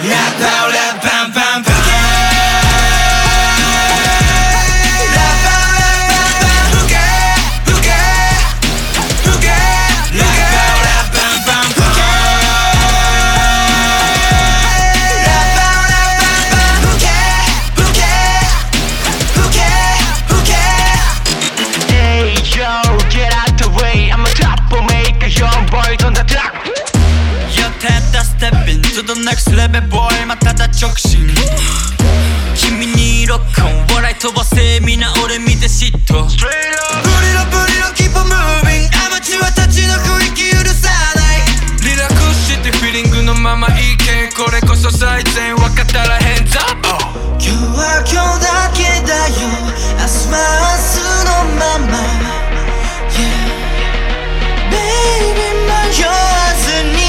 To the next level boy まただ直進君にロックオン笑い飛ばせみな俺見て嫉妬 Straight up ブリロブリロ keep on moving アマチュアたちの雰囲気許さないリラックスしてフィーリングのままいけこれこそ最善分かったら hands up、今日は今日だけだよ明日は明日のまま Yeah Baby 迷わずに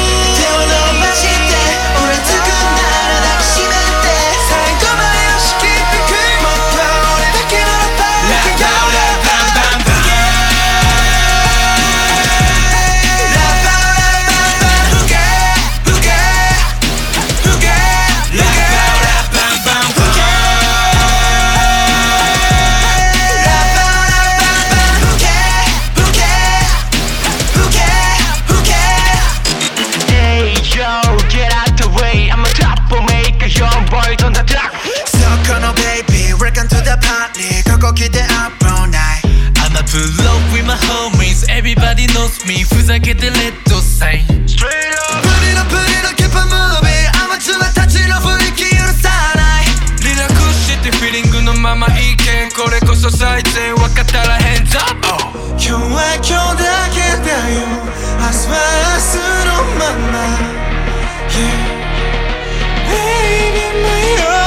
Everybody knows me ふざけてレッドサイン Straight up プリのプリの keep on moving アマチュアたちの雰囲気許さないリラックスしてフィーリングのままいけこれこそ最善分かったら hands up、今日は今日だけだよ明日は明日のまま Yeah Baby 迷う